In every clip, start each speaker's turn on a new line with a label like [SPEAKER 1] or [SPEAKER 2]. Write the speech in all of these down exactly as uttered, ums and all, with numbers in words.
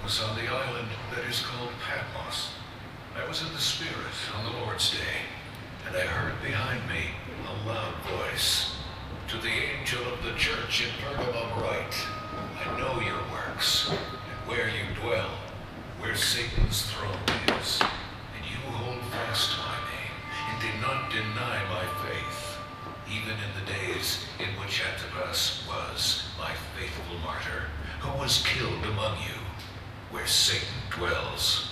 [SPEAKER 1] was on the island that is called Patmos. I was in the Spirit on the Lord's day, and I heard behind me a loud voice. To the angel of the church in Pergamum write, I know your works, and where you dwell, where Satan's throne is, and you hold fast to my name, and did not deny my faith, even in the days in which Antipas was my faithful martyr, who was killed among you, where Satan dwells.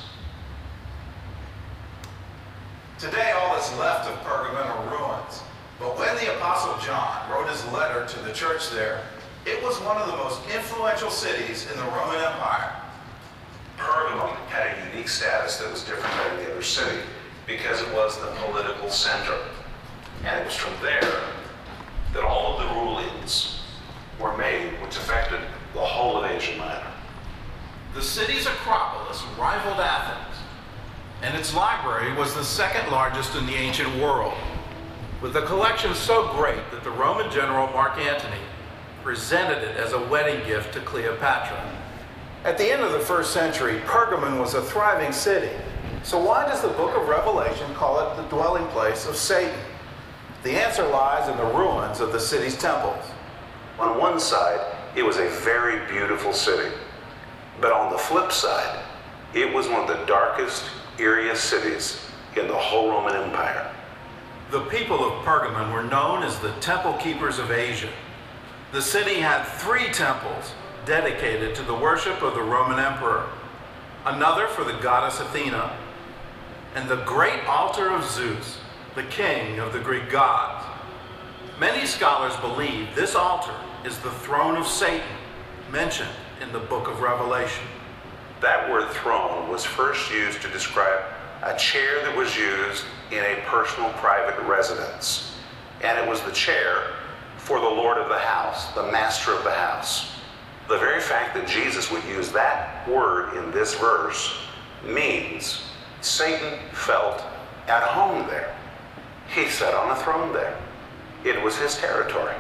[SPEAKER 2] Today all that's left of Pergamum are ruins. But when the Apostle John wrote his letter to the church there, it was one of the most influential cities in the Roman Empire.
[SPEAKER 3] Pergamum had a unique status that was different than any other city because it was the political center. And it was from there that all of the rulings were made which affected the whole of Asia Minor.
[SPEAKER 2] The city's Acropolis rivaled Athens, and its library was the second largest in the ancient world, with a collection so great that the Roman general Mark Antony presented it as a wedding gift to Cleopatra. At the end of the first century, Pergamum was a thriving city. So why does the book of Revelation call it the dwelling place of Satan? The answer lies in the ruins of the city's temples.
[SPEAKER 3] On one side, it was a very beautiful city. But on the flip side, it was one of the darkest, eeriest cities in the whole Roman Empire.
[SPEAKER 2] The people of Pergamum were known as the Temple Keepers of Asia. The city had three temples dedicated to the worship of the Roman emperor, another for the goddess Athena, and the great altar of Zeus, the king of the Greek gods. Many scholars believe this altar is the throne of Satan mentioned in the book of Revelation.
[SPEAKER 3] That word throne was first used to describe a chair that was used in a personal private residence. And it was the chair for the Lord of the house, the master of the house. The very fact that Jesus would use that word in this verse means Satan felt at home there. He sat on a throne there. It was his territory.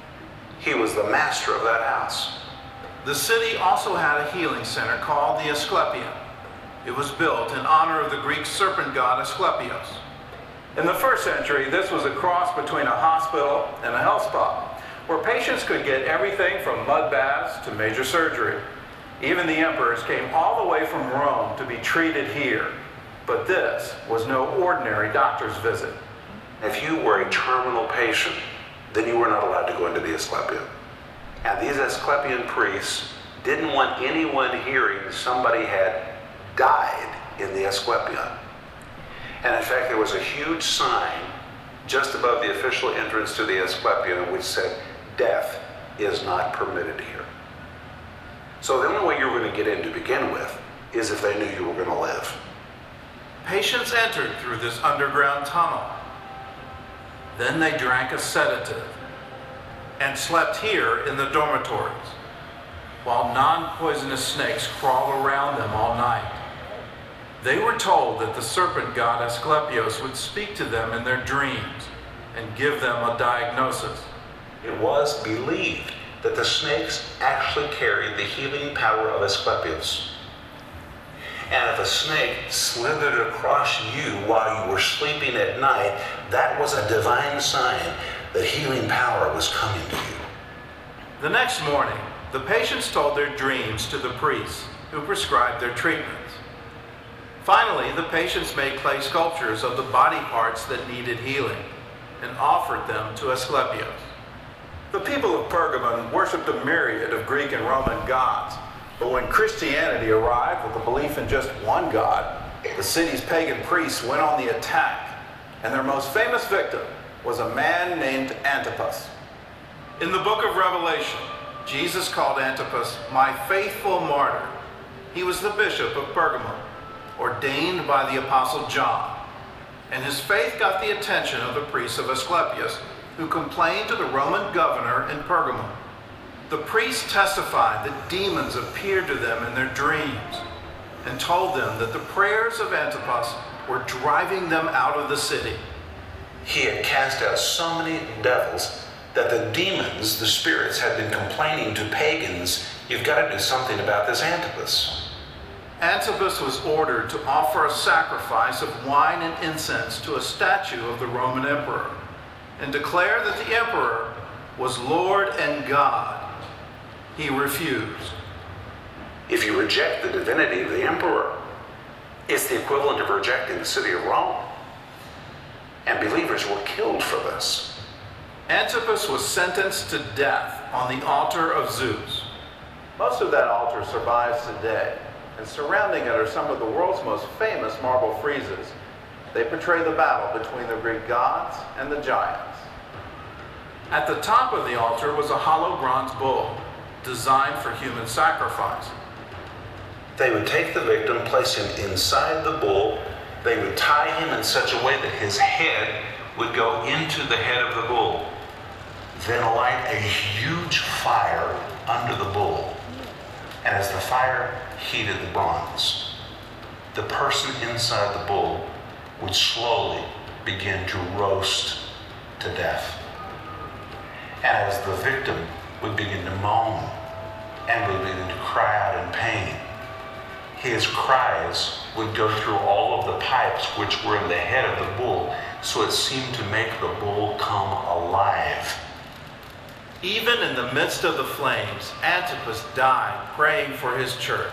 [SPEAKER 3] He was the master of that house.
[SPEAKER 2] The city also had a healing center called the Asclepion. It was built in honor of the Greek serpent god Asclepios. In the first century, this was a cross between a hospital and a health spa, where patients could get everything from mud baths to major surgery. Even the emperors came all the way from Rome to be treated here. But this was no ordinary doctor's visit.
[SPEAKER 3] If you were a terminal patient, then you were not allowed to go into the Asclepion. And these Asclepian priests didn't want anyone hearing somebody had died in the Asclepion. And in fact, there was a huge sign just above the official entrance to the Asclepion which said, death is not permitted here. So the only way you were going to get in to begin with is if they knew you were going to live.
[SPEAKER 2] Patients entered through this underground tunnel. Then they drank a sedative and slept here in the dormitories, while non-poisonous snakes crawled around them all night. They were told that the serpent god Asclepios would speak to them in their dreams and give them a diagnosis.
[SPEAKER 3] It was believed that the snakes actually carried the healing power of Asclepios. And if a snake slithered across you while you were sleeping at night, that was a divine sign that healing power was coming to you.
[SPEAKER 2] The next morning, the patients told their dreams to the priests, who prescribed their treatments. Finally, the patients made clay sculptures of the body parts that needed healing and offered them to Asclepios. The people of Pergamum worshipped a myriad of Greek and Roman gods, but when Christianity arrived with a belief in just one god, the city's pagan priests went on the attack, and their most famous victim was a man named Antipas. In the book of Revelation, Jesus called Antipas my faithful martyr. He was the bishop of Pergamum, ordained by the Apostle John, and his faith got the attention of the priests of Asclepius, who complained to the Roman governor in Pergamum. The priests testified that demons appeared to them in their dreams and told them that the prayers of Antipas were driving them out of the city.
[SPEAKER 3] He had cast out so many devils that the demons, the spirits, had been complaining to pagans, you've got to do something about this Antipas.
[SPEAKER 2] Antipas was ordered to offer a sacrifice of wine and incense to a statue of the Roman emperor and declare that the emperor was Lord and God. He refused.
[SPEAKER 3] If you reject the divinity of the emperor, it's the equivalent of rejecting the city of Rome. And believers were killed for this.
[SPEAKER 2] Antipas was sentenced to death on the altar of Zeus. Most of that altar survives today, and surrounding it are some of the world's most famous marble friezes. They portray the battle between the Greek gods and the giants. At the top of the altar was a hollow bronze bull, designed for human sacrifice.
[SPEAKER 3] They would take the victim, place him inside the bull. They would tie him in such a way that his head would go into the head of the bull. Then light a huge fire under the bull. And as the fire heated the bronze, the person inside the bull would slowly begin to roast to death. And as the victim would begin to moan and would begin to cry out in pain, his cries would go through all of the pipes which were in the head of the bull, so it seemed to make the bull come alive.
[SPEAKER 2] Even in the midst of the flames, Antipas died praying for his church.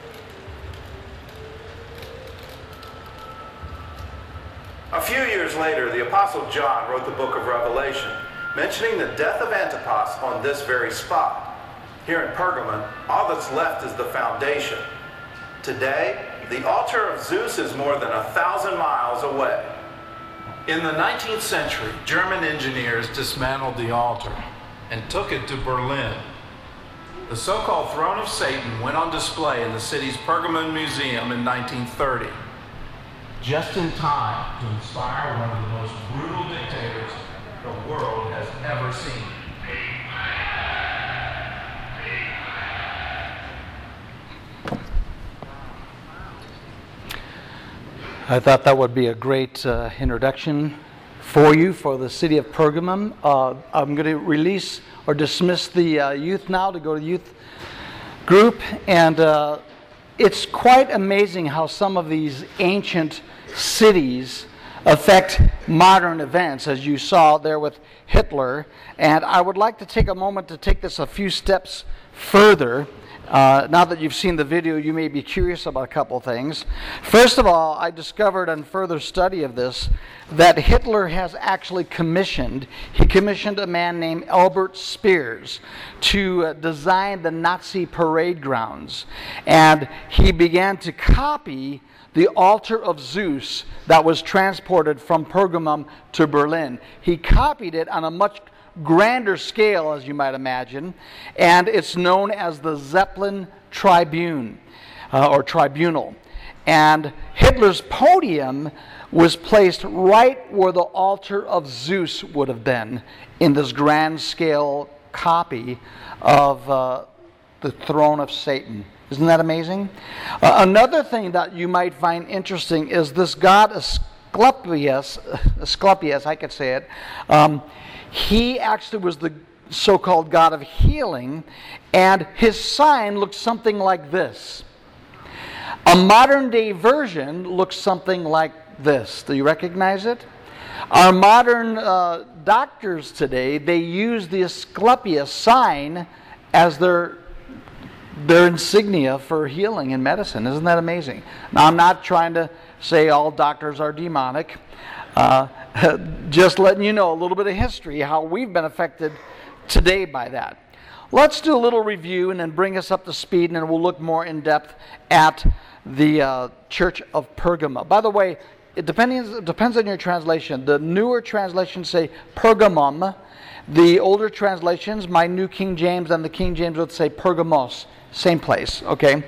[SPEAKER 2] A few years later, the Apostle John wrote the book of Revelation, mentioning the death of Antipas on this very spot. Here in Pergamon, all that's left is the foundation. Today, the altar of Zeus is more than a thousand miles away. In the nineteenth century, German engineers dismantled the altar and took it to Berlin. The so-called Throne of Satan went on display in the city's Pergamon Museum in nineteen thirty, just in time to inspire one of the most brutal dictators the world has ever seen.
[SPEAKER 4] I thought that would be a great uh, introduction for you for the city of Pergamum. Uh, I'm going to release or dismiss the uh, youth now to go to the youth group. And uh, it's quite amazing how some of these ancient cities affect modern events, as you saw there with Hitler. And I would like to take a moment to take this a few steps further. Uh, now that you've seen the video, you may be curious about a couple things. First of all, I discovered on further study of this that Hitler has actually commissioned, he commissioned a man named Albert Speers to uh, design the Nazi parade grounds. And he began to copy the altar of Zeus that was transported from Pergamum to Berlin. He copied it on a much grander scale, as you might imagine, and it's known as the Zeppelin Tribune, uh, or Tribunal. And Hitler's podium was placed right where the altar of Zeus would have been in this grand scale copy of uh, the throne of Satan. Isn't that amazing? Uh, another thing that you might find interesting is this god Asclepius, Asclepius, I could say it, um, he actually was the so-called god of healing, and his sign looked something like this. A modern-day version looks something like this. Do you recognize it? Our modern uh, doctors today, they use the Asclepius sign as their their insignia for healing in medicine. Isn't that amazing? Now, I'm not trying to say all doctors are demonic. Uh, just letting you know a little bit of history, how we've been affected today by that. Let's do a little review and then bring us up to speed, and then we'll look more in depth at the uh, Church of Pergama. By the way, it depends, it depends on your translation. The newer translations say Pergamum. The older translations, my New King James and the King James, would say Pergamos. Same place, okay?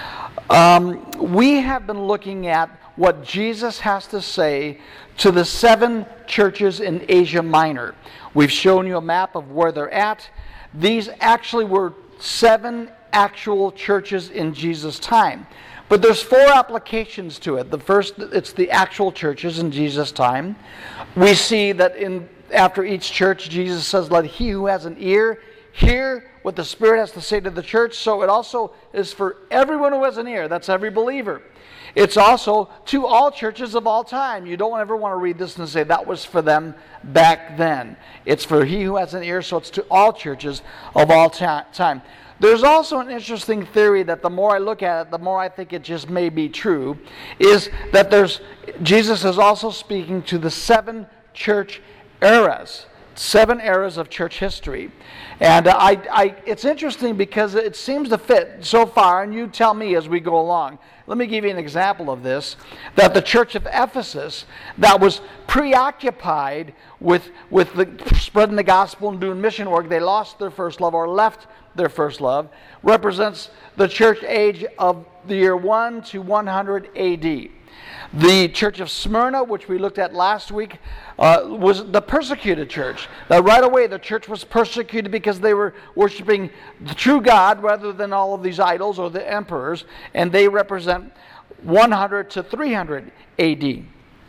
[SPEAKER 4] Um, we have been looking at what Jesus has to say to the seven churches in Asia Minor. We've shown you a map of where they're at. These actually were seven actual churches in Jesus' time. But there's four applications to it. The first, it's the actual churches in Jesus' time. We see that in after each church, Jesus says, "Let he who has an ear hear what the Spirit has to say to the church, so it also is for everyone who has an ear. That's every believer. It's also to all churches of all time. You don't ever want to read this and say that was for them back then. It's for he who has an ear, so it's to all churches of all ta- time. There's also an interesting theory that the more I look at it, the more I think it just may be true, is that there's Jesus is also speaking to the seven church eras. Seven eras of church history. And uh, I, I, it's interesting because it seems to fit so far, and you tell me as we go along. Let me give you an example of this, that the church of Ephesus, that was preoccupied with, with the, spreading the gospel and doing mission work, they lost their first love or left their first love, represents the church age of the year one to one hundred A D. The church of Smyrna, which we looked at last week, uh, was the persecuted church. Now, right away, the church was persecuted because they were worshiping the true God rather than all of these idols or the emperors, and they represent one hundred to three hundred A D.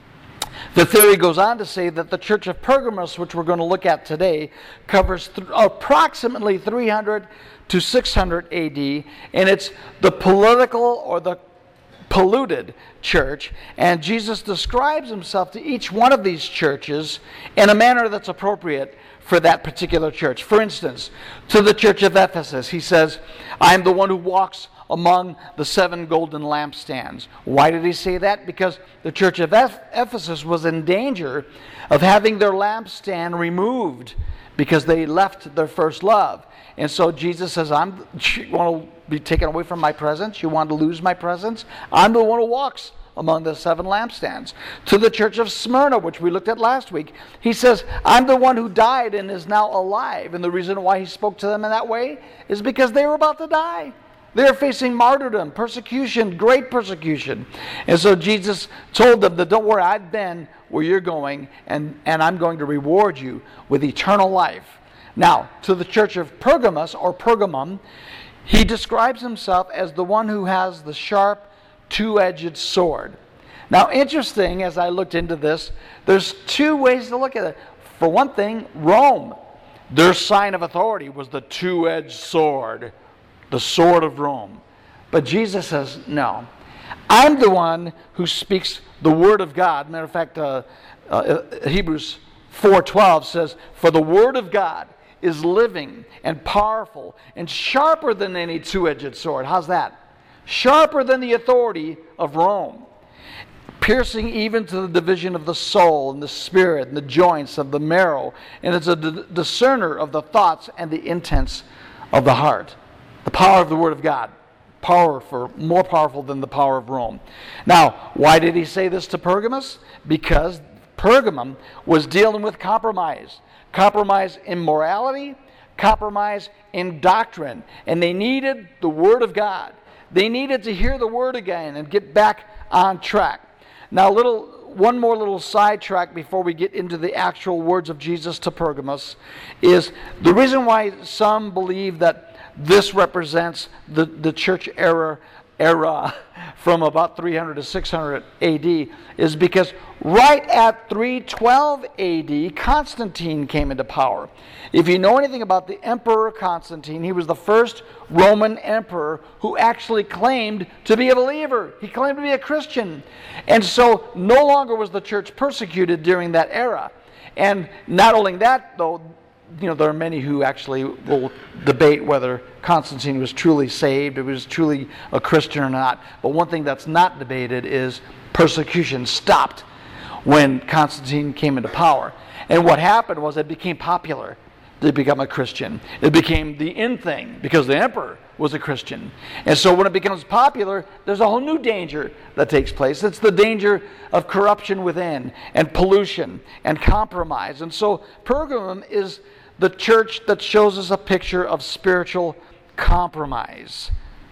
[SPEAKER 4] The theory goes on to say that the church of Pergamos, which we're going to look at today, covers th- approximately three hundred to six hundred A D, and it's the political or the polluted church, and Jesus describes himself to each one of these churches in a manner that's appropriate for that particular church. For instance, to the church of Ephesus, he says, I am the one who walks among the seven golden lampstands. Why did he say that? Because the church of Ephesus was in danger of having their lampstand removed because they left their first love. And so Jesus says, I'm, you want to be taken away from my presence? You want to lose my presence? I'm the one who walks among the seven lampstands. To the church of Smyrna, which we looked at last week, he says, I'm the one who died and is now alive. And the reason why he spoke to them in that way is because they were about to die. They were facing martyrdom, persecution, great persecution. And so Jesus told them that don't worry, I've been where you're going, and, and I'm going to reward you with eternal life. Now, to the church of Pergamos, or Pergamum, he describes himself as the one who has the sharp, two-edged sword. Now, interesting, as I looked into this, there's two ways to look at it. For one thing, Rome, their sign of authority was the two-edged sword, the sword of Rome. But Jesus says, no, I'm the one who speaks the word of God. Matter of fact, uh, uh, Hebrews four twelve says, for the word of God is living and powerful and sharper than any two-edged sword. How's that? Sharper than the authority of Rome, piercing even to the division of the soul and the spirit and the joints of the marrow, and it's a d- discerner of the thoughts and the intents of the heart. The power of the Word of God, powerful, more powerful than the power of Rome. Now, why did he say this to Pergamos? Because Pergamum was dealing with compromise. Compromise in morality, compromise in doctrine. And they needed the Word of God. They needed to hear the Word again and get back on track. Now, little one more little sidetrack before we get into the actual words of Jesus to Pergamos is the reason why some believe that this represents the, the church era, era from about three hundred to six hundred A D is because right at three twelve A D, Constantine came into power. If you know anything about the Emperor Constantine, he was the first Roman emperor who actually claimed to be a believer. He claimed to be a Christian. And so no longer was the church persecuted during that era. And not only that, though, you know, there are many who actually will debate whether Constantine was truly saved, or was truly a Christian or not. But one thing that's not debated is persecution stopped when Constantine came into power. And what happened was it became popular to become a Christian. It became the in thing because the emperor was a Christian. And so when it becomes popular, there's a whole new danger that takes place. It's the danger of corruption within and pollution and compromise. And so Pergamum is the church that shows us a picture of spiritual compromise.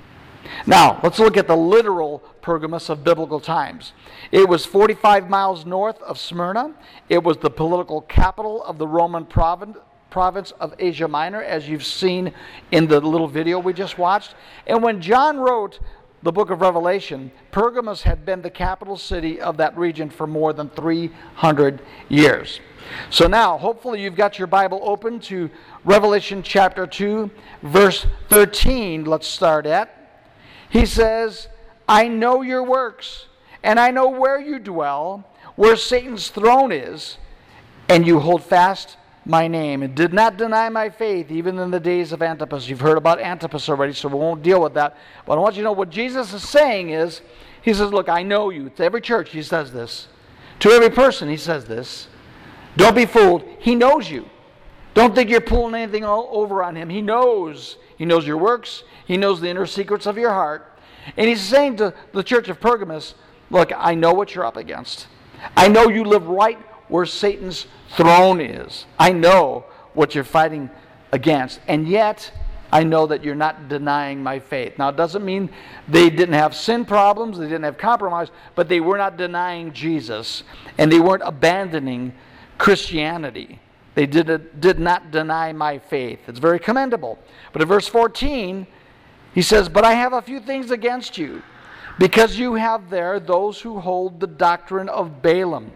[SPEAKER 4] Now, let's look at the literal Pergamos of biblical times. It was forty-five miles north of Smyrna. It was the political capital of the Roman province, province of Asia Minor, as you've seen in the little video we just watched. And when John wrote the book of Revelation, Pergamos had been the capital city of that region for more than three hundred years. So now, hopefully you've got your Bible open to Revelation chapter two, verse thirteen. Let's start at. He says, I know your works, and I know where you dwell, where Satan's throne is, and you hold fast my name, and did not deny my faith, even in the days of Antipas. You've heard about Antipas already, so we won't deal with that. But I want you to know what Jesus is saying is, he says, look, I know you. To every church, he says this. To every person, he says this. Don't be fooled. He knows you. Don't think you're pulling anything all over on him. He knows. He knows your works. He knows the inner secrets of your heart. And he's saying to the church of Pergamos, look, I know what you're up against. I know you live right where Satan's throne is. I know what you're fighting against. And yet, I know that you're not denying my faith. Now, it doesn't mean they didn't have sin problems, they didn't have compromise, but they were not denying Jesus, and they weren't abandoning Christianity. They did, did not deny my faith. It's very commendable. But in verse fourteen, he says, but I have a few things against you, because you have there those who hold the doctrine of Balaam,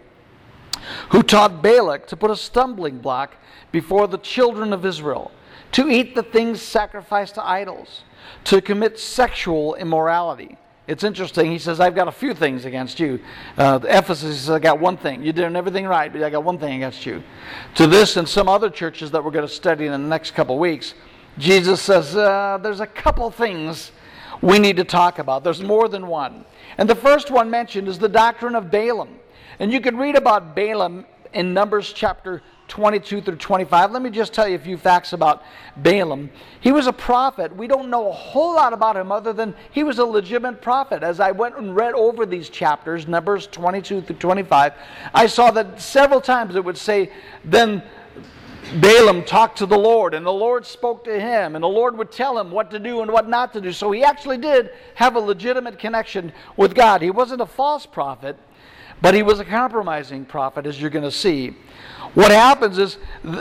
[SPEAKER 4] who taught Balak to put a stumbling block before the children of Israel, to eat the things sacrificed to idols, to commit sexual immorality. It's interesting. He says, I've got a few things against you. Uh, Ephesus, he says, I got one thing. You're doing everything right, but I got one thing against you. To this and some other churches that we're going to study in the next couple of weeks, Jesus says, uh, there's a couple things we need to talk about. There's more than one. And the first one mentioned is the doctrine of Balaam. And you can read about Balaam in Numbers chapter twenty-two through twenty-five. Let me just tell you a few facts about Balaam. He was a prophet. We don't know a whole lot about him other than he was a legitimate prophet. As I went and read over these chapters, Numbers twenty-two through twenty-five, I saw that several times it would say, then Balaam talked to the Lord, and the Lord spoke to him, and the Lord would tell him what to do and what not to do. So he actually did have a legitimate connection with God. He wasn't a false prophet, but he was a compromising prophet, as you're going to see. What happens is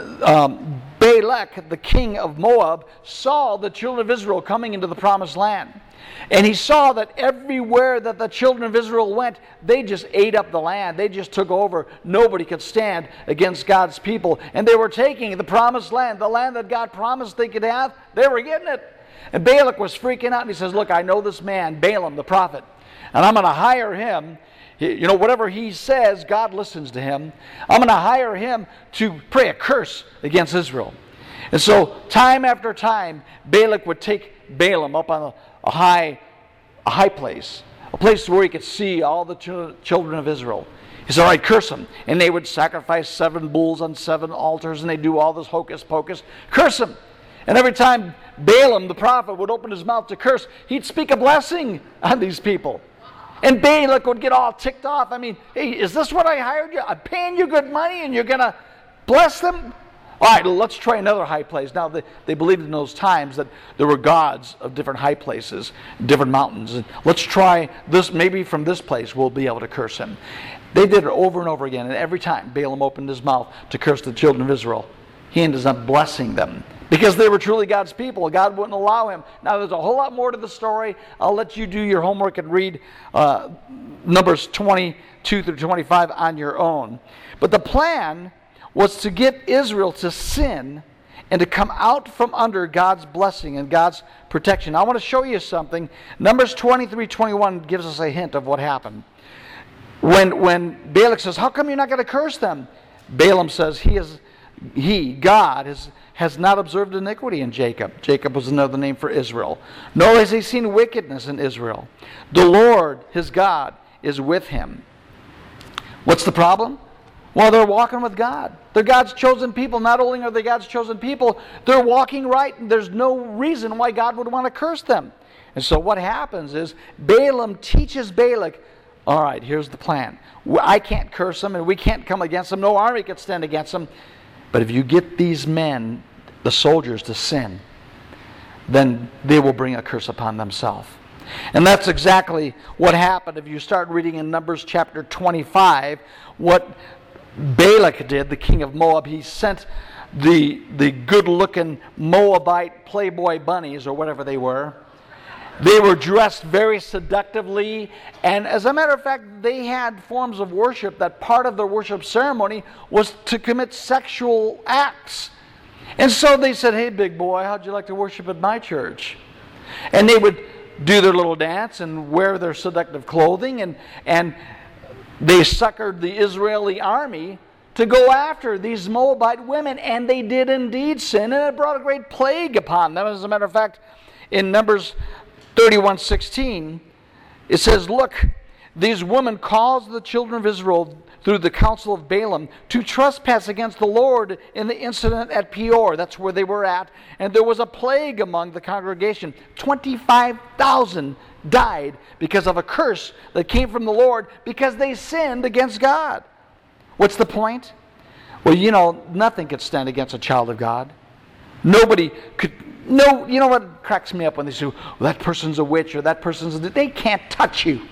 [SPEAKER 4] um, Balak, the king of Moab, saw the children of Israel coming into the promised land. And he saw that everywhere that the children of Israel went, they just ate up the land. They just took over. Nobody could stand against God's people. And they were taking the promised land, the land that God promised they could have. They were getting it. And Balak was freaking out, and he says, look, I know this man, Balaam the prophet, and I'm going to hire him. You know, whatever he says, God listens to him. I'm going to hire him to pray a curse against Israel. And so, time after time, Balak would take Balaam up on a, a high a high place, a place where he could see all the ch- children of Israel. He said, all right, curse them. And they would sacrifice seven bulls on seven altars, and they'd do all this hocus pocus. Curse them. And every time Balaam, the prophet, would open his mouth to curse, he'd speak a blessing on these people. And Balak would get all ticked off. I mean, hey, is this what I hired you? I'm paying you good money and you're going to bless them? All right, let's try another high place. Now, they, they believed in those times that there were gods of different high places, different mountains. And let's try this. Maybe from this place we'll be able to curse him. They did it over and over again. And every time Balaam opened his mouth to curse the children of Israel, he ended up blessing them. Because they were truly God's people. God wouldn't allow him. Now, there's a whole lot more to the story. I'll let you do your homework and read uh, Numbers twenty-two through twenty-five on your own. But the plan was to get Israel to sin and to come out from under God's blessing and God's protection. I want to show you something. Numbers twenty-three twenty-one gives us a hint of what happened. When, when Balak says, how come you're not going to curse them? Balaam says, he, is, he God, is... has not observed iniquity in Jacob. Jacob was another name for Israel. Nor has he seen wickedness in Israel. The Lord, his God, is with him. What's the problem? Well, they're walking with God. They're God's chosen people. Not only are they God's chosen people, they're walking right, and there's no reason why God would want to curse them. And so what happens is Balaam teaches Balak, all right, here's the plan. I can't curse them, and we can't come against them. No army can stand against them. But if you get these men, the soldiers, to sin, then they will bring a curse upon themselves. And that's exactly what happened. If you start reading in Numbers chapter twenty-five, what Balak did, the king of Moab, he sent the, the good-looking Moabite playboy bunnies, or whatever they were, They were dressed very seductively, and as a matter of fact, they had forms of worship that part of their worship ceremony was to commit sexual acts. And so they said, "Hey, big boy, how'd you like to worship at my church?" And they would do their little dance and wear their seductive clothing, and, and they suckered the Israeli army to go after these Moabite women, and they did indeed sin, and it brought a great plague upon them. As a matter of fact, in Numbers thirty-one sixteen, it says, "Look, these women caused the children of Israel through the counsel of Balaam to trespass against the Lord in the incident at Peor." That's where they were at. "And there was a plague among the congregation. twenty-five thousand died because of a curse that came from the Lord because they sinned against God." What's the point? Well, you know, nothing could stand against a child of God. Nobody could. No, you know what cracks me up when they say, "Well, that person's a witch," or "that person's a..." They can't touch you.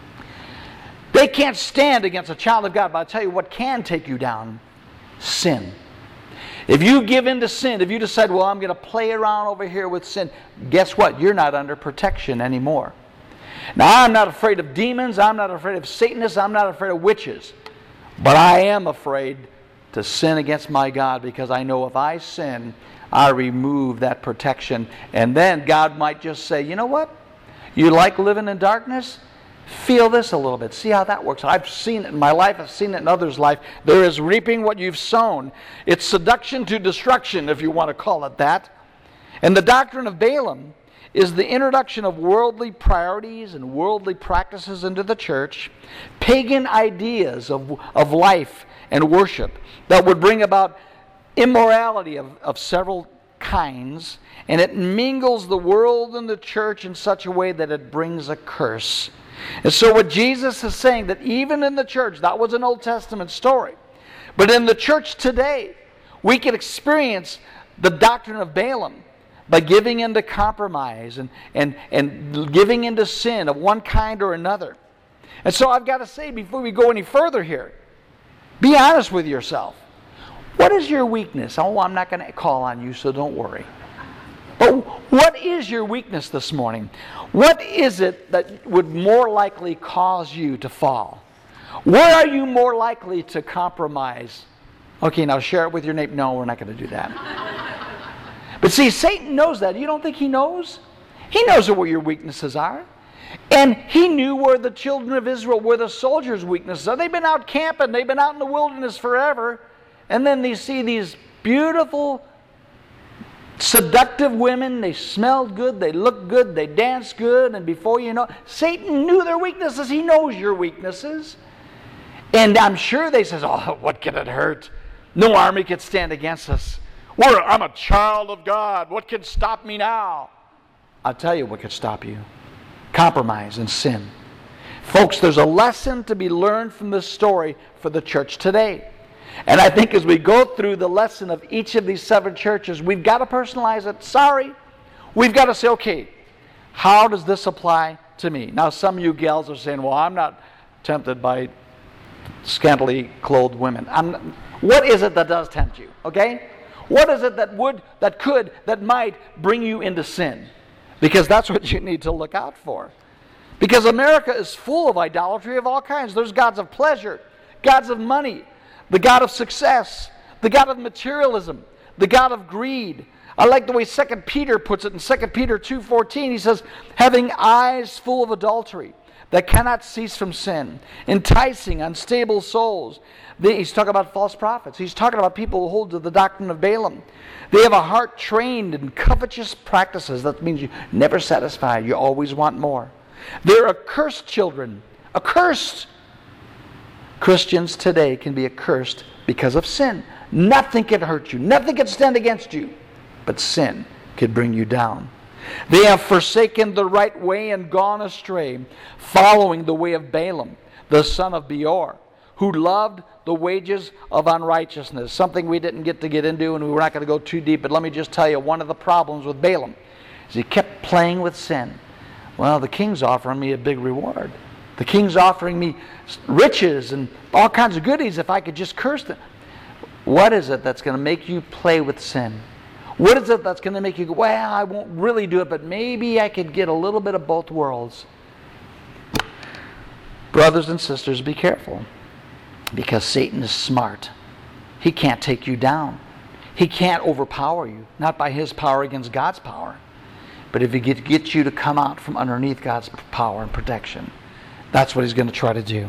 [SPEAKER 4] They can't stand against a child of God. But I'll tell you what can take you down: sin. If you give in to sin, if you decide, "Well, I'm going to play around over here with sin," guess what? You're not under protection anymore. Now, I'm not afraid of demons. I'm not afraid of Satanists. I'm not afraid of witches. But I am afraid to sin against my God, because I know if I sin, I remove that protection. And then God might just say, "You know what? You like living in darkness? Feel this a little bit. See how that works." I've seen it in my life. I've seen it in others' life. There is reaping what you've sown. It's seduction to destruction, if you want to call it that. And the doctrine of Balaam is the introduction of worldly priorities and worldly practices into the church, pagan ideas of, of life and worship that would bring about immorality of, of several kinds, and it mingles the world and the church in such a way that it brings a curse. And so what Jesus is saying, that even in the church, that was an Old Testament story, but in the church today, we can experience the doctrine of Balaam by giving into compromise and, and, and giving into sin of one kind or another. And so I've got to say, before we go any further here, be honest with yourself. What is your weakness? Oh, I'm not going to call on you, so don't worry. But what is your weakness this morning? What is it that would more likely cause you to fall? Where are you more likely to compromise? Okay, now share it with your neighbor. No, we're not going to do that. But see, Satan knows that. You don't think he knows? He knows where your weaknesses are. And he knew where the children of Israel, where the soldiers' weaknesses are. They've been out camping. They've been out in the wilderness forever. And then they see these beautiful, seductive women. They smelled good. They looked good. They danced good. And before you know, Satan knew their weaknesses. He knows your weaknesses. And I'm sure they says, "Oh, what can it hurt? No army can stand against us. We're, I'm a child of God. What can stop me now?" I'll tell you what can stop you. Compromise and sin. Folks, there's a lesson to be learned from this story for the church today. And I think as we go through the lesson of each of these seven churches, we've got to personalize it. Sorry. We've got to say, okay, how does this apply to me? Now, some of you gals are saying, "Well, I'm not tempted by scantily clothed women." I'm not, what is it that does tempt you? Okay? What is it that would, that could, that might bring you into sin? Because that's what you need to look out for. Because America is full of idolatry of all kinds. There's gods of pleasure, gods of money, the god of success, the god of materialism, the god of greed. I like the way Second Peter puts it in Second Peter two fourteen. He says, "Having eyes full of adultery that cannot cease from sin, enticing unstable souls." He's talking about false prophets. He's talking about people who hold to the doctrine of Balaam. They have a heart trained in covetous practices. That means you're never satisfied. You always want more. They're accursed children. Accursed. Christians today can be accursed because of sin. Nothing can hurt you. Nothing can stand against you. But sin can bring you down. They have forsaken the right way and gone astray, following the way of Balaam, the son of Beor, who loved the wages of unrighteousness. Something we didn't get to get into, and we're not going to go too deep, but let me just tell you, one of the problems with Balaam is he kept playing with sin. Well, the king's offering me a big reward. The king's offering me riches and all kinds of goodies if I could just curse them. What is it that's going to make you play with sin? What is it that's going to make you go, well, I won't really do it, but maybe I could get a little bit of both worlds? Brothers and sisters, be careful. Because Satan is smart. He can't take you down. He can't overpower you. Not by his power against God's power. But if he get, get you to come out from underneath God's power and protection, that's what he's going to try to do.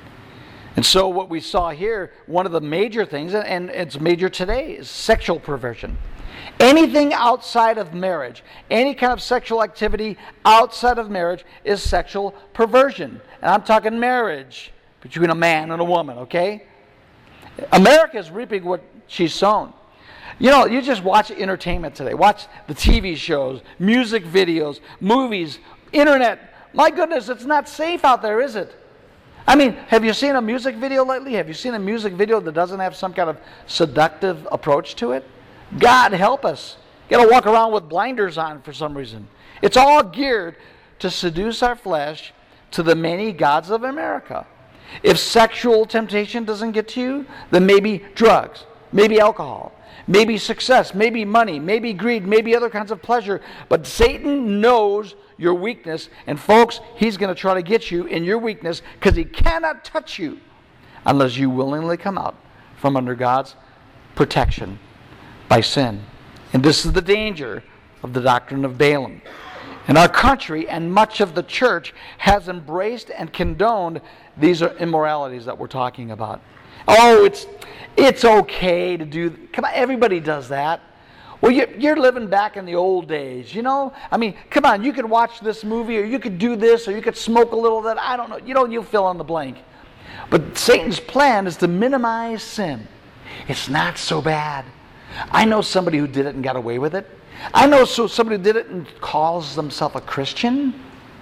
[SPEAKER 4] And so what we saw here, one of the major things, and it's major today, is sexual perversion. Anything outside of marriage, any kind of sexual activity outside of marriage is sexual perversion. And I'm talking marriage between a man and a woman, okay? America is reaping what she's sown. You know, you just watch entertainment today. Watch the T V shows, music videos, movies, internet. My goodness, it's not safe out there, is it? I mean, have you seen a music video lately? Have you seen a music video that doesn't have some kind of seductive approach to it? God help us. You got to walk around with blinders on for some reason. It's all geared to seduce our flesh to the many gods of America. If sexual temptation doesn't get to you, then maybe drugs, maybe alcohol, maybe success, maybe money, maybe greed, maybe other kinds of pleasure. But Satan knows your weakness, and folks, he's going to try to get you in your weakness because he cannot touch you unless you willingly come out from under God's protection by sin. And this is the danger of the doctrine of Balaam. And our country and much of the church has embraced and condoned these immoralities that we're talking about. Oh, it's it's okay to do. Come on, everybody does that. Well, you're living back in the old days, you know? I mean, come on, you could watch this movie, or you could do this, or you could smoke a little of that. I don't know. You know, you fill in the blank. But Satan's plan is to minimize sin. It's not so bad. I know somebody who did it and got away with it. I know so somebody who did it and calls themselves a Christian.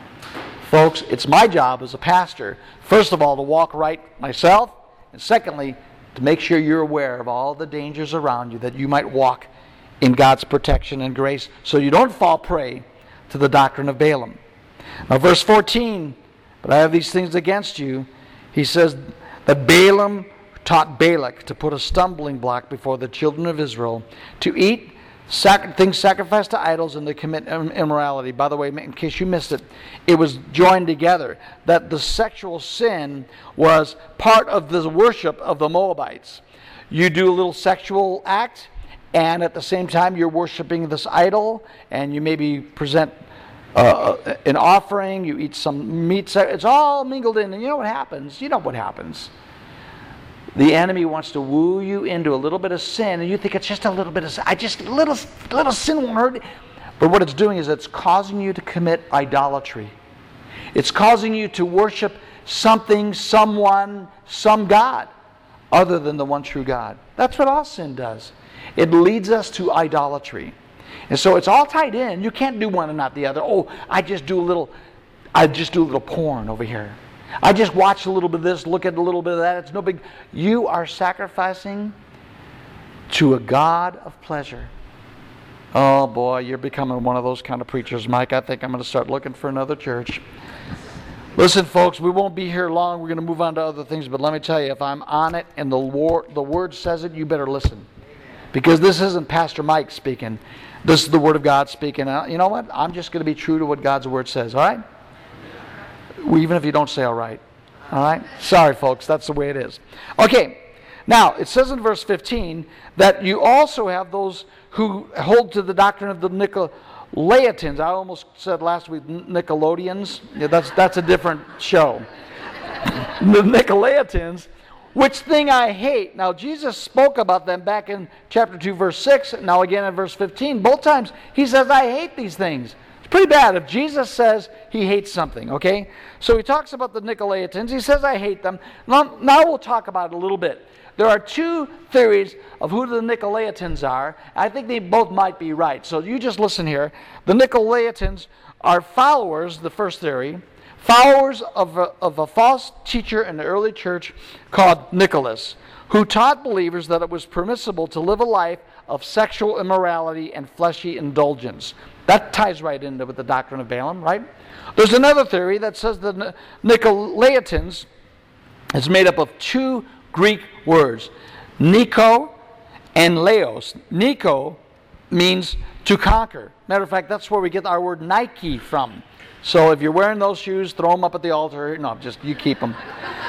[SPEAKER 4] Folks, it's my job as a pastor, first of all, to walk right myself, and secondly, to make sure you're aware of all the dangers around you, that you might walk in God's protection and grace so you don't fall prey to the doctrine of Balaam. Now, verse fourteen, but I have these things against you. He says that Balaam taught Balak to put a stumbling block before the children of Israel, to eat sac- things sacrificed to idols and to commit immorality. By the way, in case you missed it, it was joined together that the sexual sin was part of the worship of the Moabites. You do a little sexual act, and at the same time you're worshiping this idol, and you maybe present uh, an offering, you eat some meat. It's all mingled in, and you know what happens? You know what happens. The enemy wants to woo you into a little bit of sin, and you think it's just a little bit of sin. I just little little sin won't hurt. But what it's doing is it's causing you to commit idolatry. It's causing you to worship something, someone, some God other than the one true God. That's what all sin does. It leads us to idolatry. And so it's all tied in. You can't do one and not the other. Oh, I just do a little I just do a little porn over here. I just watch a little bit of this, look at a little bit of that. It's no big. You are sacrificing to a God of pleasure. Oh boy, you're becoming one of those kind of preachers, Mike. I think I'm going to start looking for another church. Listen, folks, we won't be here long. We're going to move on to other things. But let me tell you, if I'm on it and the, war, the Word says it, you better listen. Because this isn't Pastor Mike speaking. This is the Word of God speaking. And you know what? I'm just going to be true to what God's Word says, all right? Even if you don't say all right. All right? Sorry, folks. That's the way it is. Okay. Now, it says in verse fifteen that you also have those who hold to the doctrine of the Nicolaitans. I almost said last week Nickelodeons. Yeah, that's, that's a different show. The Nicolaitans, which thing I hate. Now, Jesus spoke about them back in chapter two, verse six. Now, again in verse fifteen. Both times, he says, I hate these things. Pretty bad if Jesus says he hates something, okay? So he talks about the Nicolaitans. He says, I hate them. Now, now we'll talk about it a little bit. There are two theories of who the Nicolaitans are. I think they both might be right. So you just listen here. The Nicolaitans are followers, the first theory, followers of a, of a false teacher in the early church called Nicholas, who taught believers that it was permissible to live a life of sexual immorality and fleshy indulgence. That ties right into with the doctrine of Balaam, right? There's another theory that says the Nicolaitans is made up of two Greek words, Nico and Laos. Nico means to conquer. Matter of fact, that's where we get our word Nike from. So if you're wearing those shoes, throw them up at the altar. No, just you keep them.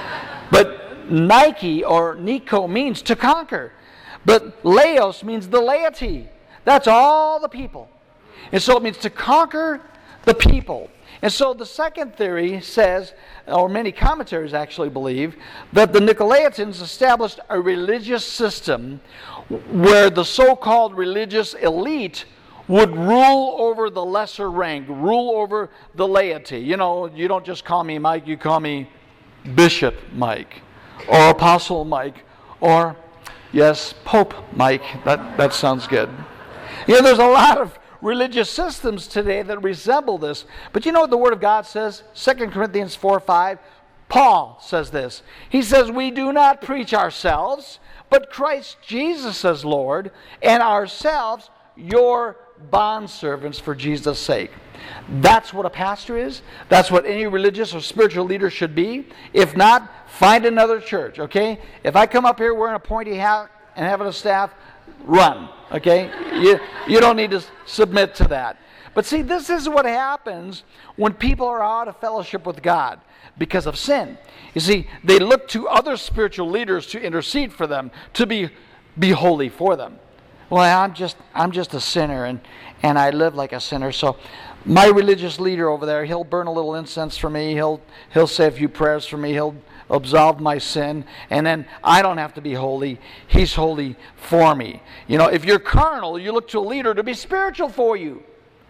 [SPEAKER 4] But Nike or Nico means to conquer. But Laos means the laity. That's all the people. And so it means to conquer the people. And so the second theory says, or many commentaries actually believe, that the Nicolaitans established a religious system where the so-called religious elite would rule over the lesser rank, rule over the laity. You know, you don't just call me Mike, you call me Bishop Mike, or Apostle Mike, or, yes, Pope Mike. That, that sounds good. You know, there's a lot of religious systems today that resemble this. But you know what the Word of God says? Second Corinthians four five. Paul says this. He says, we do not preach ourselves, but Christ Jesus as Lord, and ourselves your bondservants for Jesus' sake. That's what a pastor is. That's what any religious or spiritual leader should be. If not, find another church, okay? If I come up here wearing a pointy hat and having a staff, run, okay? You, you don't need to submit to that. But see, this is what happens when people are out of fellowship with God because of sin. You see, they look to other spiritual leaders to intercede for them, to be, be holy for them. Well, I'm just I'm just a sinner, and, and I live like a sinner, so my religious leader over there, he'll burn a little incense for me, he'll he'll say a few prayers for me, he'll absolve my sin, and then I don't have to be holy. He's holy for me. You know, if you're carnal, you look to a leader to be spiritual for you.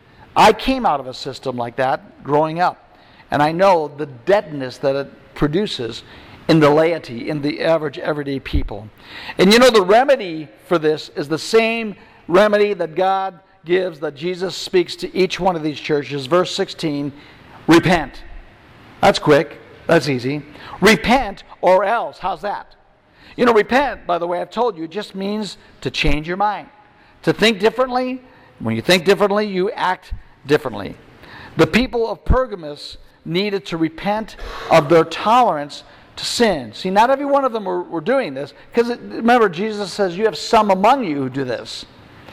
[SPEAKER 4] I came out of a system like that growing up, and I know the deadness that it produces in the laity, in the average everyday people. And you know, the remedy for this is the same remedy that God gives, that Jesus speaks to each one of these churches. Verse sixteen, repent. That's quick. That's easy. Repent or else. How's that? You know, repent, by the way, I've told you, it just means to change your mind. To think differently. When you think differently, you act differently. The people of Pergamos needed to repent of their tolerance to sin. See, not every one of them were, were doing this, because remember, Jesus says, you have some among you who do this.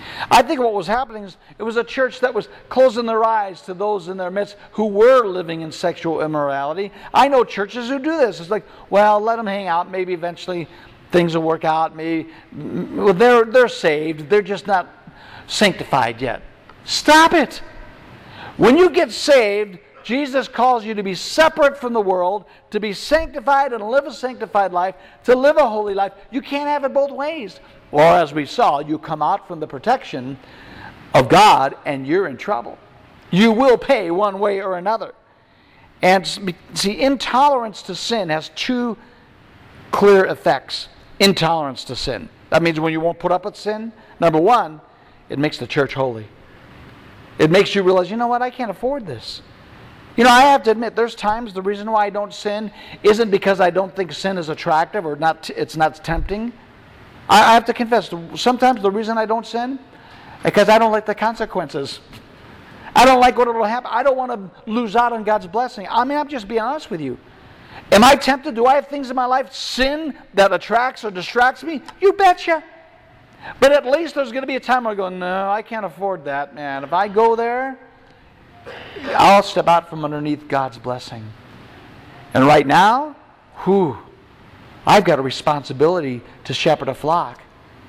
[SPEAKER 4] I think what was happening is it was a church that was closing their eyes to those in their midst who were living in sexual immorality. I know churches who do this. It's like, well, let them hang out. Maybe eventually things will work out. Maybe well, they're they're saved. They're just not sanctified yet. Stop it. When you get saved, Jesus calls you to be separate from the world, to be sanctified and live a sanctified life, to live a holy life. You can't have it both ways. Or as we saw, you come out from the protection of God and you're in trouble. You will pay one way or another. And see, intolerance to sin has two clear effects. Intolerance to sin. That means when you won't put up with sin, number one, it makes the church holy. It makes you realize, you know what, I can't afford this. You know, I have to admit, there's times the reason why I don't sin isn't because I don't think sin is attractive or not. It's not tempting. I have to confess, sometimes the reason I don't sin is because I don't like the consequences. I don't like what will happen. I don't want to lose out on God's blessing. I mean, I'm just being honest with you. Am I tempted? Do I have things in my life, sin, that attracts or distracts me? You betcha. But at least there's going to be a time where I go, no, I can't afford that, man. If I go there, I'll step out from underneath God's blessing. And right now, whew, I've got a responsibility to shepherd a flock.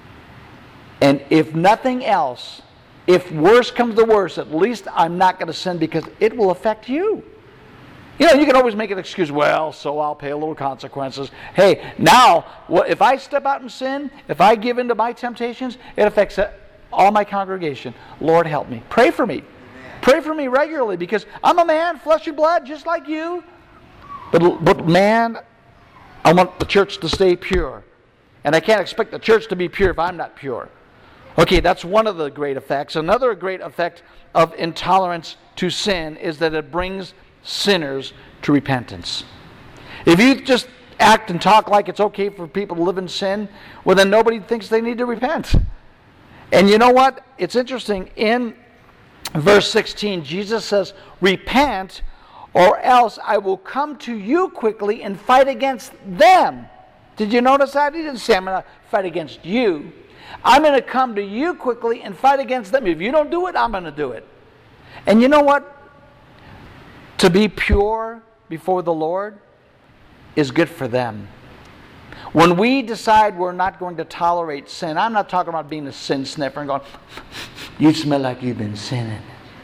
[SPEAKER 4] And if nothing else, if worse comes to worse, at least I'm not going to sin because it will affect you. You know, you can always make an excuse, well, so I'll pay a little consequences. Hey, now, if I step out and sin, if I give in to my temptations, it affects all my congregation. Lord, help me. Pray for me. Amen. Pray for me regularly because I'm a man, flesh and blood, just like you. But, but man, I want the church to stay pure. And I can't expect the church to be pure if I'm not pure. Okay, that's one of the great effects. Another great effect of intolerance to sin is that it brings sinners to repentance. If you just act and talk like it's okay for people to live in sin, well then nobody thinks they need to repent. And you know what? It's interesting. In verse sixteen, Jesus says, repent or else I will come to you quickly and fight against them. Did you notice that? He didn't say I'm going to fight against you. I'm going to come to you quickly and fight against them. If you don't do it, I'm going to do it. And you know what? To be pure before the Lord is good for them. When we decide we're not going to tolerate sin, I'm not talking about being a sin sniffer and going, you smell like you've been sinning.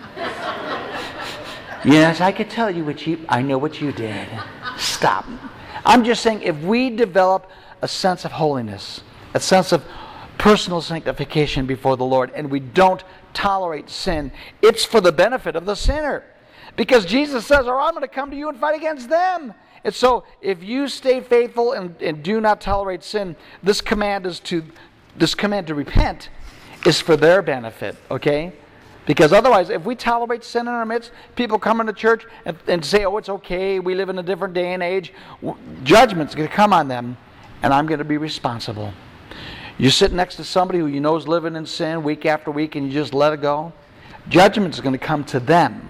[SPEAKER 4] Yes, I could tell you what you, I know what you did. Stop. I'm just saying, if we develop a sense of holiness, a sense of personal sanctification before the Lord, and we don't tolerate sin, it's for the benefit of the sinner. Because Jesus says, oh, I'm going to come to you and fight against them. And so, if you stay faithful and, and do not tolerate sin, this command is to, this command to repent is for their benefit, okay? Because otherwise, if we tolerate sin in our midst, people come into church and, and say, oh, it's okay, we live in a different day and age. Judgment's going to come on them, and I'm going to be responsible. You sit next to somebody who you know is living in sin week after week, and you just let it go. Judgment's going to come to them.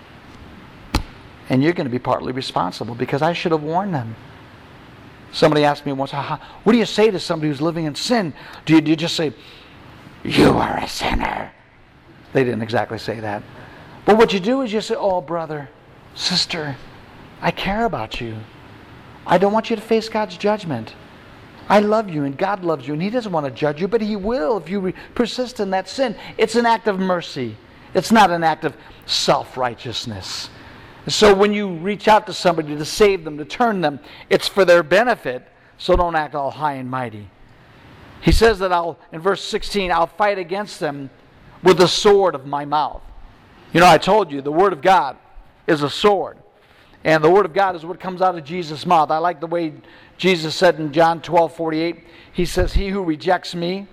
[SPEAKER 4] And you're going to be partly responsible because I should have warned them. Somebody asked me once, what do you say to somebody who's living in sin? Do you, do you just say, you are a sinner? They didn't exactly say that. But what you do is you say, oh, brother, sister, I care about you. I don't want you to face God's judgment. I love you and God loves you and He doesn't want to judge you, but He will if you re- persist in that sin. It's an act of mercy. It's not an act of self-righteousness. So when you reach out to somebody to save them, to turn them, it's for their benefit, so don't act all high and mighty. He says that I'll, in verse sixteen, I'll fight against them with the sword of my mouth. You know, I told you, the Word of God is a sword. And the Word of God is what comes out of Jesus' mouth. I like the way Jesus said in John twelve forty-eight, He says, he who rejects me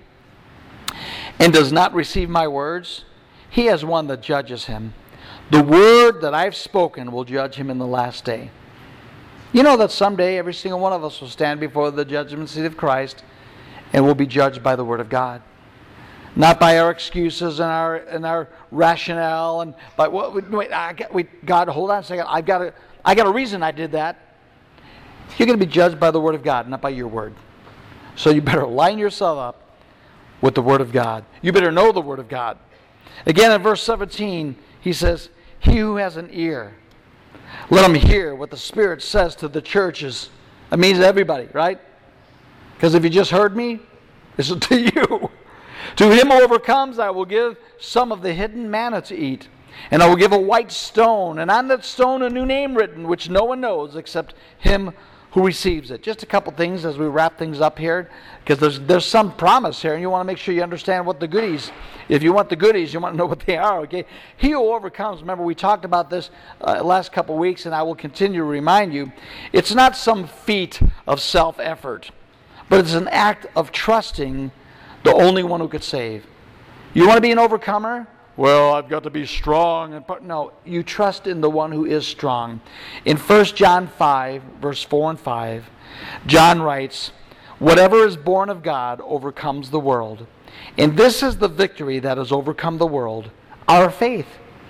[SPEAKER 4] and does not receive my words, he has one that judges him. The word that I've spoken will judge him in the last day. You know that someday every single one of us will stand before the judgment seat of Christ and will be judged by the Word of God. Not by our excuses and our and our rationale and by what well, wait, I got, wait, God, hold on a second. I've got a I got a reason I did that. You're going to be judged by the Word of God, not by your word. So you better line yourself up with the Word of God. You better know the Word of God. Again, in verse seventeen, he says, he who has an ear, let him hear what the Spirit says to the churches. That means everybody, right? Because if you just heard me, this is to you. To him who overcomes, I will give some of the hidden manna to eat. And I will give a white stone, and on that stone a new name written, which no one knows except him who receives it. Just a couple things as we wrap things up here, because there's there's some promise here, and you want to make sure you understand what the goodies, if you want the goodies, you want to know what they are, okay? He who overcomes, remember we talked about this uh, last couple weeks, and I will continue to remind you, it's not some feat of self-effort, but it's an act of trusting the only one who could save. You want to be an overcomer? Well, I've got to be strong. And no, you trust in the one who is strong. In First John five, verse four and five, John writes, whatever is born of God overcomes the world. And this is the victory that has overcome the world, our faith.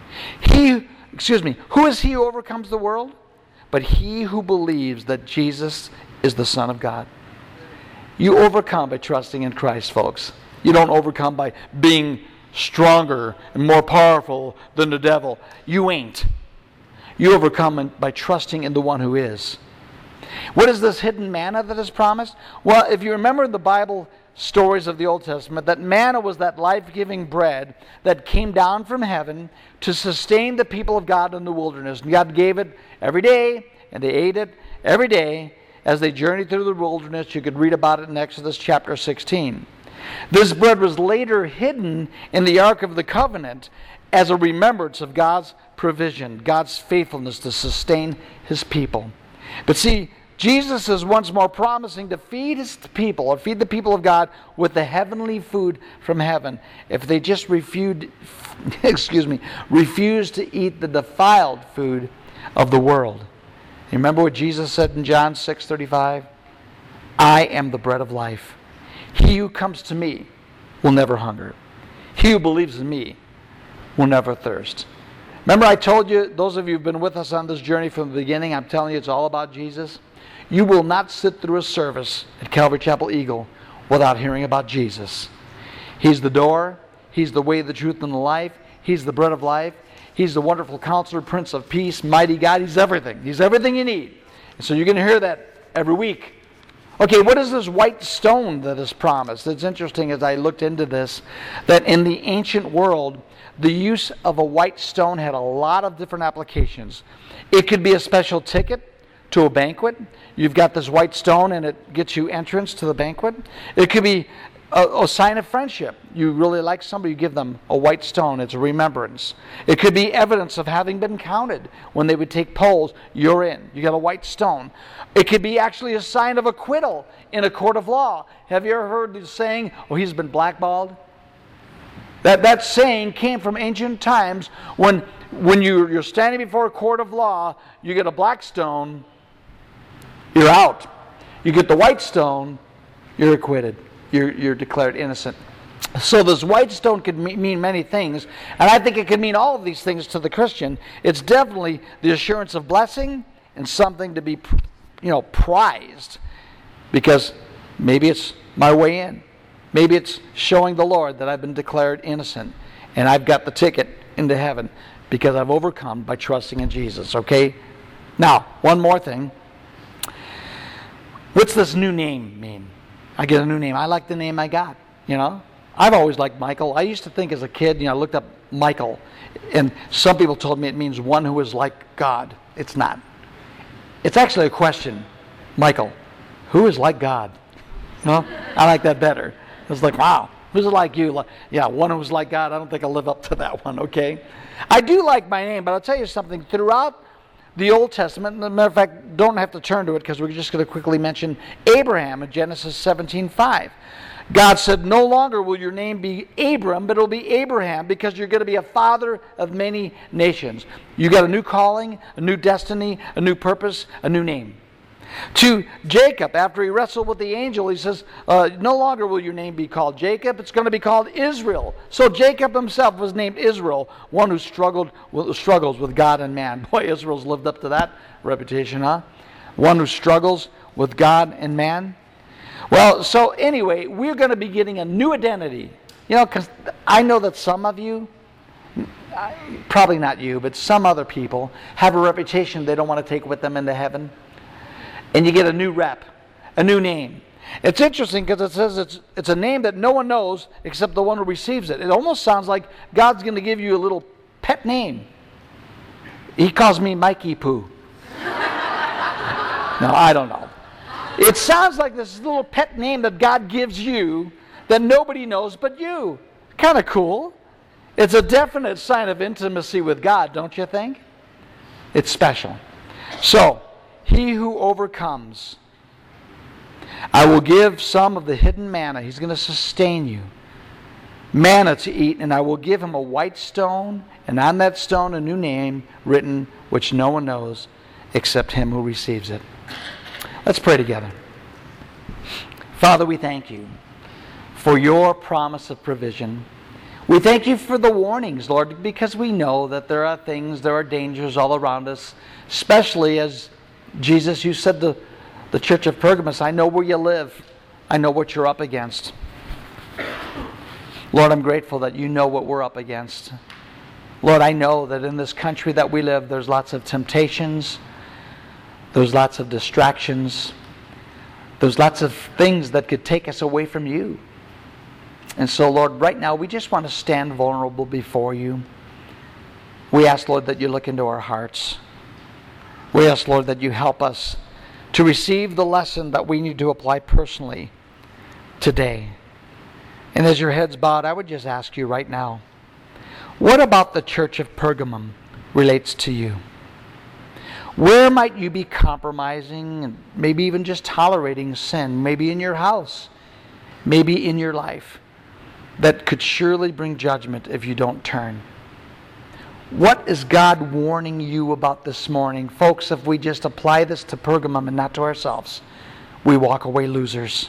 [SPEAKER 4] He, excuse me, who is he who overcomes the world? But he who believes that Jesus is the Son of God. You overcome by trusting in Christ, folks. You don't overcome by being stronger and more powerful than the devil. You ain't. You overcome by trusting in the one who is. What is this hidden manna that is promised? Well, if you remember the Bible stories of the Old Testament, that manna was that life-giving bread that came down from heaven to sustain the people of God in the wilderness. And God gave it every day, and they ate it every day as they journeyed through the wilderness. You could read about it in Exodus chapter sixteen. This bread was later hidden in the Ark of the Covenant as a remembrance of God's provision, God's faithfulness to sustain His people. But see, Jesus is once more promising to feed His people, or feed the people of God with the heavenly food from heaven, if they just refuse, excuse me, refuse to eat the defiled food of the world. You remember what Jesus said in John six thirty-five? I am the bread of life. He who comes to me will never hunger. He who believes in me will never thirst. Remember I told you, those of you who have been with us on this journey from the beginning, I'm telling you it's all about Jesus. You will not sit through a service at Calvary Chapel Eagle without hearing about Jesus. He's the door. He's the way, the truth, and the life. He's the bread of life. He's the wonderful counselor, Prince of Peace, mighty God. He's everything. He's everything you need. And so you're going to hear that every week. Okay, what is this white stone that is promised? It's interesting as I looked into this, that in the ancient world, the use of a white stone had a lot of different applications. It could be a special ticket to a banquet. You've got this white stone and it gets you entrance to the banquet. It could be a, a sign of friendship. You really like somebody, you give them a white stone. It's a remembrance. It could be evidence of having been counted. When they would take polls, you're in. You got a white stone. It could be actually a sign of acquittal in a court of law. Have you ever heard the saying, oh, he's been blackballed? That, that saying came from ancient times when, when you, you're standing before a court of law, you get a black stone, you're out. You get the white stone, you're acquitted. You're, you're declared innocent. So this white stone could mean many things, and I think it could mean all of these things to the Christian. It's definitely the assurance of blessing and something to be, you know, prized, because maybe it's my way in. Maybe it's showing the Lord that I've been declared innocent, and I've got the ticket into heaven because I've overcome by trusting in Jesus, okay? Now, one more thing. What's this new name mean? I get a new name. I like the name I got, you know? I've always liked Michael. I used to think as a kid, you know, I looked up Michael, and some people told me it means one who is like God. It's not. It's actually a question. Michael, who is like God? You know? I like that better. It's like, wow, who's like you? Like, yeah, one who's like God. I don't think I'll live up to that one, okay? I do like my name, but I'll tell you something. Throughout the Old Testament, as a matter of fact, don't have to turn to it because we're just going to quickly mention Abraham in Genesis seventeen five. God said, no longer will your name be Abram, but it'll be Abraham, because you're going to be a father of many nations. You got a new calling, a new destiny, a new purpose, a new name. To Jacob, after he wrestled with the angel, he says, uh, no longer will your name be called Jacob, it's going to be called Israel. So Jacob himself was named Israel, one who struggled with, struggles with God and man. Boy, Israel's lived up to that reputation, huh? One who struggles with God and man. Well, so anyway, we're going to be getting a new identity. You know, because I know that some of you, probably not you, but some other people have a reputation they don't want to take with them into heaven. And you get a new rep, a new name. It's interesting because it says it's it's a name that no one knows except the one who receives it. It almost sounds like God's going to give you a little pet name. He calls me Mikey Poo. No, I don't know. It sounds like this little pet name that God gives you that nobody knows but you. Kind of cool. It's a definite sign of intimacy with God, don't you think? It's special. So, he who overcomes, I will give some of the hidden manna. He's going to sustain you. Manna to eat, and I will give him a white stone, and on that stone a new name written, which no one knows except him who receives it. Let's pray together. Father, we thank you for your promise of provision. We thank you for the warnings, Lord, because we know that there are things, there are dangers all around us, especially as Jesus, you said to the church of Pergamos, I know where you live. I know what you're up against. Lord, I'm grateful that you know what we're up against. Lord, I know that in this country that we live, there's lots of temptations. There's lots of distractions. There's lots of things that could take us away from you. And so, Lord, right now we just want to stand vulnerable before you. We ask, Lord, that you look into our hearts. We ask, Lord, that you help us to receive the lesson that we need to apply personally today. And as your head's bowed, I would just ask you right now, what about the church of Pergamum relates to you? Where might you be compromising and maybe even just tolerating sin? Maybe in your house, maybe in your life, that could surely bring judgment if you don't turn. What is God warning you about this morning? Folks, if we just apply this to Pergamum and not to ourselves, we walk away losers.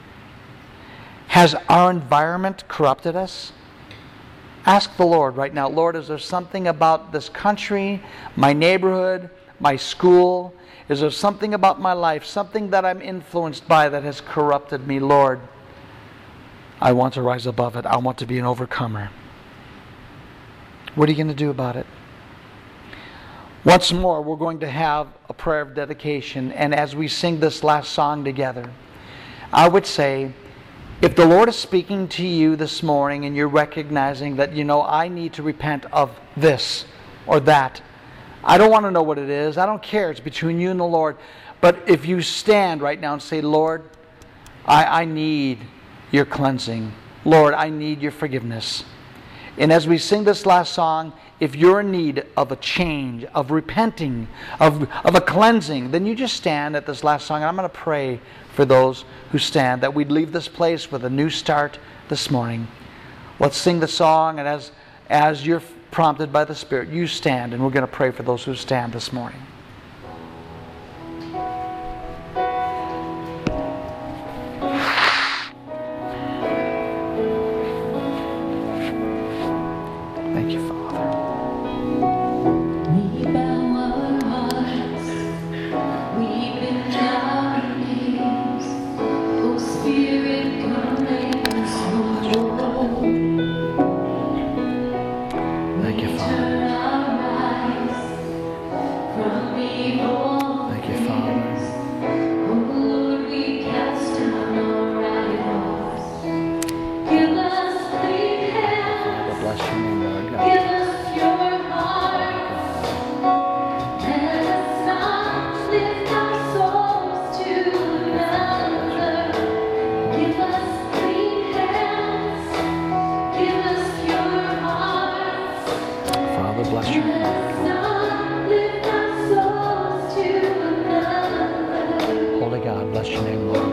[SPEAKER 4] Has our environment corrupted us? Ask the Lord right now, Lord, is there something about this country, my neighborhood, my school? Is there something about my life, something that I'm influenced by that has corrupted me, Lord? I want to rise above it. I want to be an overcomer. What are you going to do about it? Once more, we're going to have a prayer of dedication. And as we sing this last song together, I would say, if the Lord is speaking to you this morning and you're recognizing that, you know, I need to repent of this or that, I don't want to know what it is. I don't care. It's between you and the Lord. But if you stand right now and say, Lord, I, I need your cleansing. Lord, I need your forgiveness. And as we sing this last song, if you're in need of a change, of repenting, of, of a cleansing, then you just stand at this last song. And I'm going to pray for those who stand, that we'd leave this place with a new start this morning. Let's sing the song, and as, as you're prompted by the Spirit, you stand, and we're going to pray for those who stand this morning. Thank you, Father.
[SPEAKER 5] We bow our hearts, we bend our knees. Oh, Spirit, come make us whole.
[SPEAKER 4] Thank you, Father.
[SPEAKER 5] Turn our eyes from evil
[SPEAKER 4] Thank you, Father.
[SPEAKER 5] things. Oh, Lord, we cast down our idols. Give us clean hands.
[SPEAKER 4] Bless your name, Lord God.
[SPEAKER 5] Give us your heart. Let us not lift our souls to another. Give us clean hands. Give us your heart.
[SPEAKER 4] Father, bless your
[SPEAKER 5] Let
[SPEAKER 4] name.
[SPEAKER 5] us not lift our souls to another.
[SPEAKER 4] Holy God, bless your name, Lord.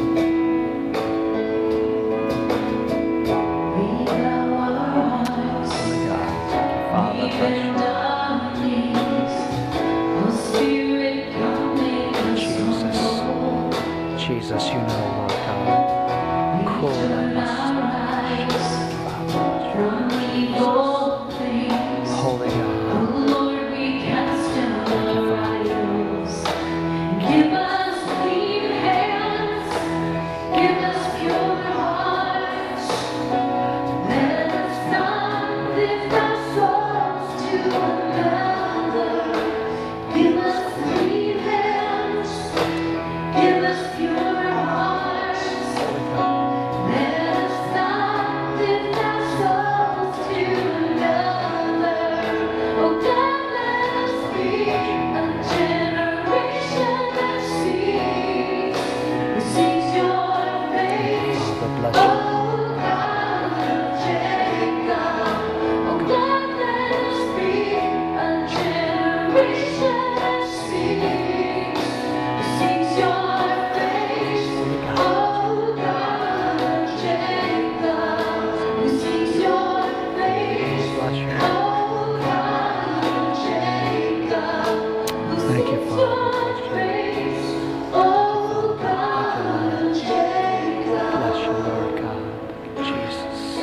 [SPEAKER 5] We bow our hearts.
[SPEAKER 4] Holy God. Father,
[SPEAKER 5] We
[SPEAKER 4] bless
[SPEAKER 5] bend our knees. Oh, Spirit, come make us
[SPEAKER 4] Jesus.
[SPEAKER 5] whole.
[SPEAKER 4] Jesus, you know, Lord God. Cool
[SPEAKER 5] Turn our eyes from evil things.
[SPEAKER 4] Holy God.
[SPEAKER 5] Oh, Lord, we cast down our idols. Give us clean hands. Give us pure hearts. Let us not lift our souls to another. Give us clean hands. Give us pure hearts.
[SPEAKER 4] Holy God.
[SPEAKER 5] Let us not lift our souls to another. Oh God, let us be a generation that sees, that sees your face.
[SPEAKER 4] Father, bless you.
[SPEAKER 5] Oh God of Jacob. Oh God, let us be a generation that sees, that sees your face. Oh God of Jacob, who sees your face.
[SPEAKER 4] Bless you.
[SPEAKER 5] Oh God of Jacob, who
[SPEAKER 4] Thank you,
[SPEAKER 5] sees
[SPEAKER 4] Father.
[SPEAKER 5] your face. Oh God of Jacob.
[SPEAKER 4] Bless you, Lord God. Jesus.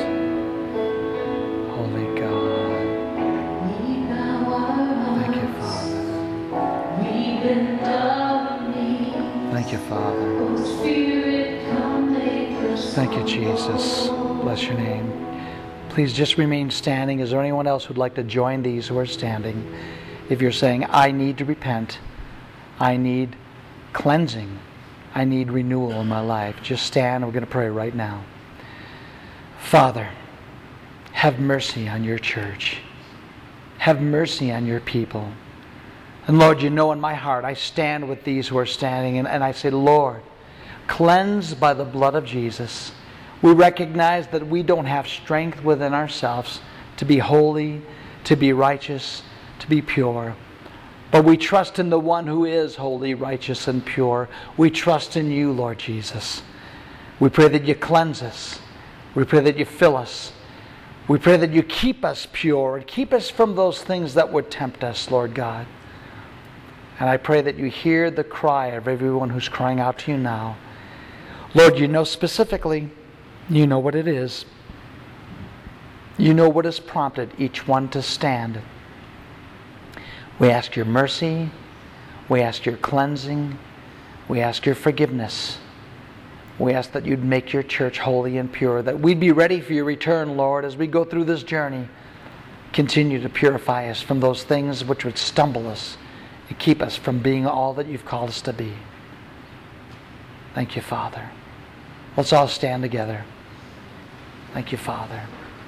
[SPEAKER 4] Holy God.
[SPEAKER 5] We bow our
[SPEAKER 4] Thank you,
[SPEAKER 5] hearts,
[SPEAKER 4] Father.
[SPEAKER 5] we bend our knees.
[SPEAKER 4] Thank you, Father.
[SPEAKER 5] Oh, Spirit, come make us
[SPEAKER 4] Thank you, Jesus. Bless your name. Please just remain standing. Is there anyone else who'd like to join these who are standing? If you're saying, I need to repent, I need cleansing, I need renewal in my life, just stand. We're going to pray right now. Father, have mercy on your church. Have mercy on your people. And Lord, you know in my heart, I stand with these who are standing, and, and I say, Lord, cleansed by the blood of Jesus. We recognize that we don't have strength within ourselves to be holy, to be righteous, to be pure. But we trust in the one who is holy, righteous, and pure. We trust in you, Lord Jesus. We pray that you cleanse us. We pray that you fill us. We pray that you keep us pure and keep us from those things that would tempt us, Lord God. And I pray that you hear the cry of everyone who's crying out to you now. Lord, you know specifically, you know what it is. You know what has prompted each one to stand. We ask your mercy. We ask your cleansing. We ask your forgiveness. We ask that you'd make your church holy and pure, that we'd be ready for your return, Lord, as we go through this journey. Continue to purify us from those things which would stumble us and keep us from being all that you've called us to be. Thank you, Father. Let's all stand together. Thank you, Father.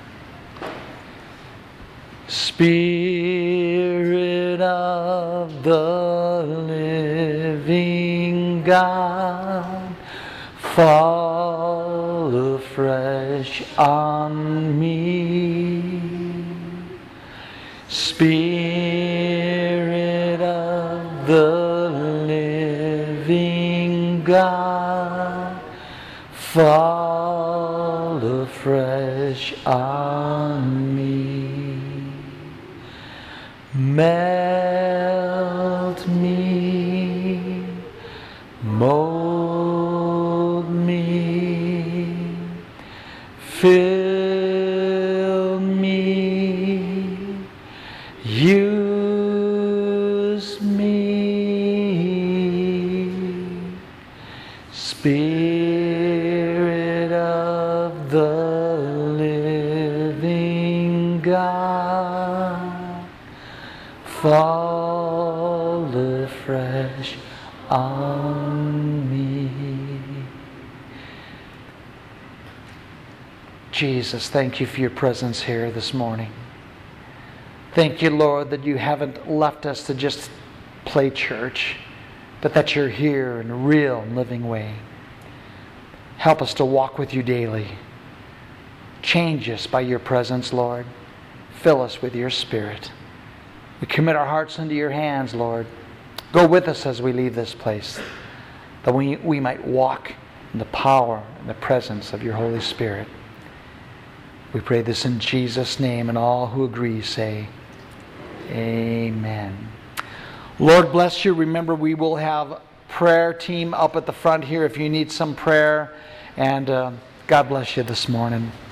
[SPEAKER 4] Spirit of the living God, fall afresh on me. Spirit of the living God, fall afresh on me. Melt me, mold me, fill me, use me. Spirit of the living God, fall afresh on me. Jesus, thank you for your presence here this morning. Thank you, Lord, that you haven't left us to just play church, but that you're here in a real and living way. Help us to walk with you daily. Change us by your presence, Lord. Fill us with your Spirit. We commit our hearts into your hands, Lord. Go with us as we leave this place, that we, we might walk in the power and the presence of your Holy Spirit. We pray this in Jesus' name, and all who agree say, amen. Lord bless you. Remember, we will have prayer team up at the front here if you need some prayer. And uh, God bless you this morning.